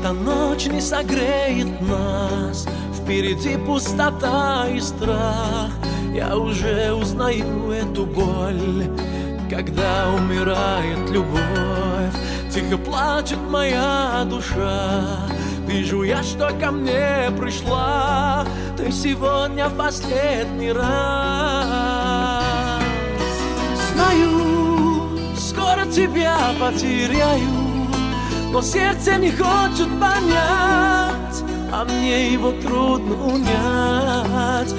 эта ночь не согреет нас, впереди пустота и страх. Я уже узнаю эту боль, когда умирает любовь. Тихо плачет моя душа, вижу я, что ко мне пришла ты сегодня в последний раз. Знаю, скоро тебя потеряю, но сердце не хочет понять, а мне его трудно унять.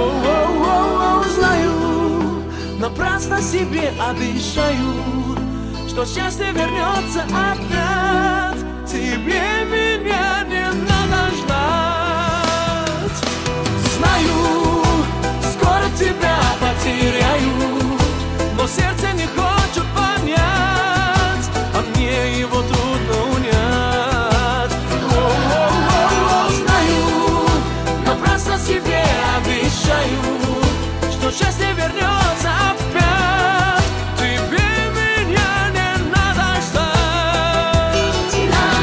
Знаю, напрасно себе обещаю, что счастье вернется опять. Тебе меня не надо ждать. Знаю, скоро тебя потеряю, но сердце не хочет понять, а мне его трудно унять. Знаю, напрасно себе обещаю, что счастье вернется опять. Тебе меня не надо ждать.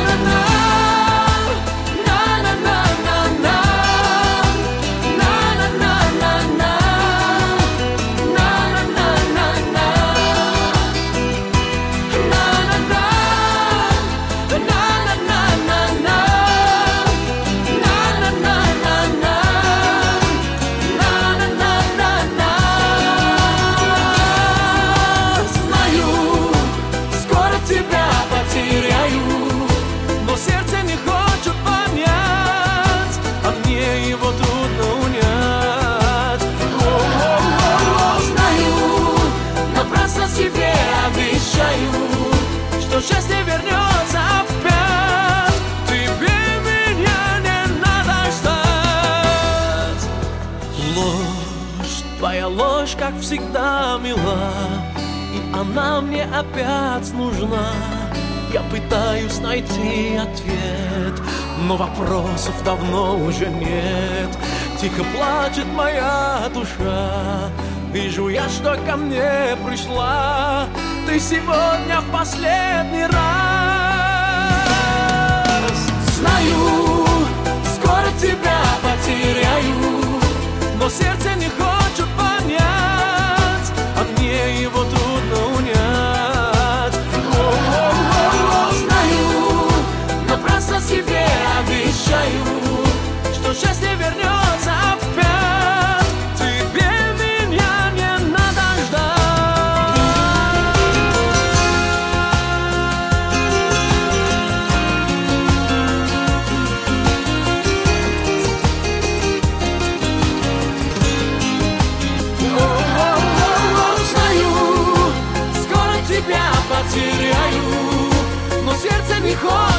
Что счастье вернется опять. Тебе меня не надо ждать. Ложь, твоя ложь, как всегда, мила, и она мне опять нужна. Я пытаюсь найти ответ, но вопросов давно уже нет. Тихо плачет моя душа, вижу я, что ко мне пришла ты сегодня в последний раз. Знаю, скоро тебя потеряю, но сердце не хочет понять, а мне его трудно унять. Знаю, напрасно себе обещаю, что счастье вернется опять. Тебе меня не надо ждать. Знаю, скоро тебя потеряю, но сердце не хочет